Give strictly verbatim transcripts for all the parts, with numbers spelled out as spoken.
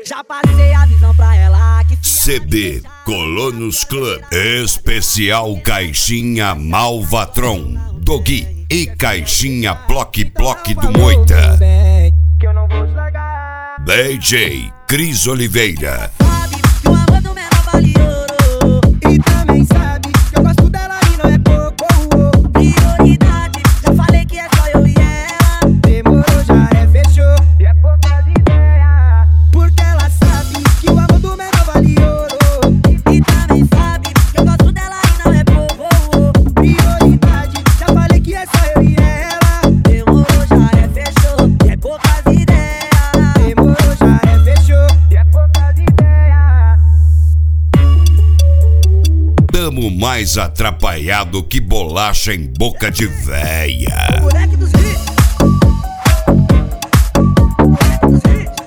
Já passei a visão pra ela que C D Colonos Club, especial caixinha Malvatron, Dogui e caixinha Ploc Ploc do Moita. D J Cris Oliveira. sabe que o amor do menor vale ouro. E também sabe que eu gosto dela e não é pouco. Prioridade, já falei que é só eu e ela. Demorou, já é, fechou. E é poucas ideias. Porque ela sabe que o amor do menor vale ouro. E também sabe que eu gosto dela e não é pouco. Prioridade, já falei que é só eu e ela. Demorou, já é, fechou. E é poucas ideias. Demorou, já é, fechou. E é poucas ideias. Tamo mais atrapalhado que bolacha em boca de véia. Moleque dos hits. Moleque dos hits.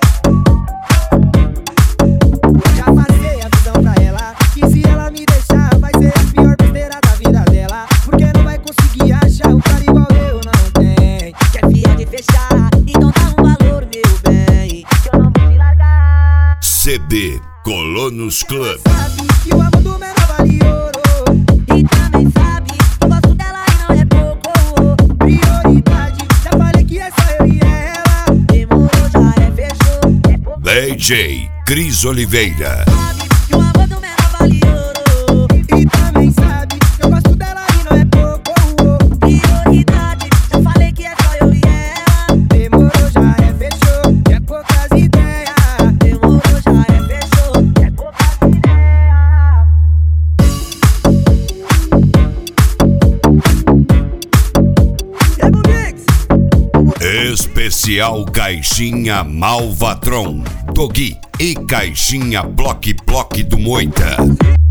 Já passei a visão pra ela que se ela me deixar vai ser a pior besteira da vida dela. Porque não vai conseguir achar um cara igual eu, não tem. Quer fiar de fechar, então dá um valor, meu bem, que eu não vou te largar. C D Colonos Club. Sabe que o amor do menor vale ouro. E também sabe que eu gosto dela e não é pouco. Prioridade, já falei que é só eu e ela. Demorou, já é, fechou. É pouco. D J Cris Oliveira. Sabe que o amor do menor vale ouro. E também sabe que eu gosto dela e não é pouco. Prioridade, já falei que é só eu e ela. Demorou, já é, fechou. É poucas ideias. Demorou, já é, fechou. É poucas ideias. Diego Mix. Especial caixinha Malvatron, Dogui e caixinha Ploc Ploc do Moita.